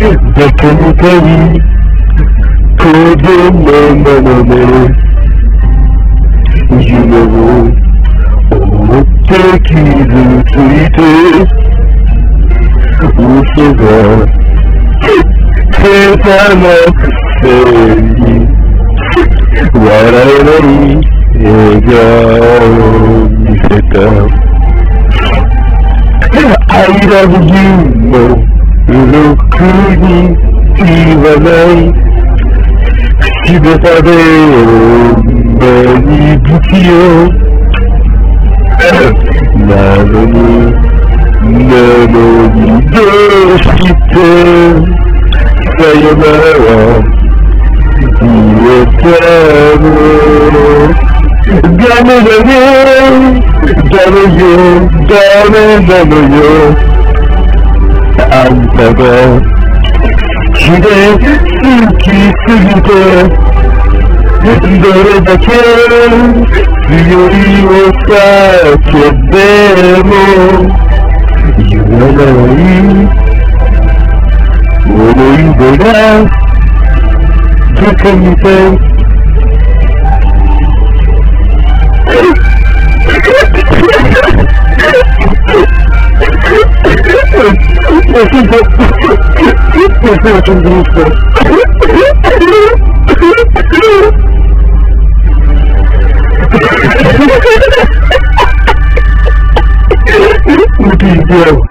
バカみたい子供なのね。夢を追って傷ついて嘘が下手なくせに笑えない笑顔を見せた。I love you もろくに言わない口下手で女に不器用なのにどうしてさよなら言えたの。ダメだねダメよダメなのよ。あんたが好きで好きすぎてどれだけ強いお酒でも言わない思い出がバカみたい。Lo siento mucho. Lo siento mucho.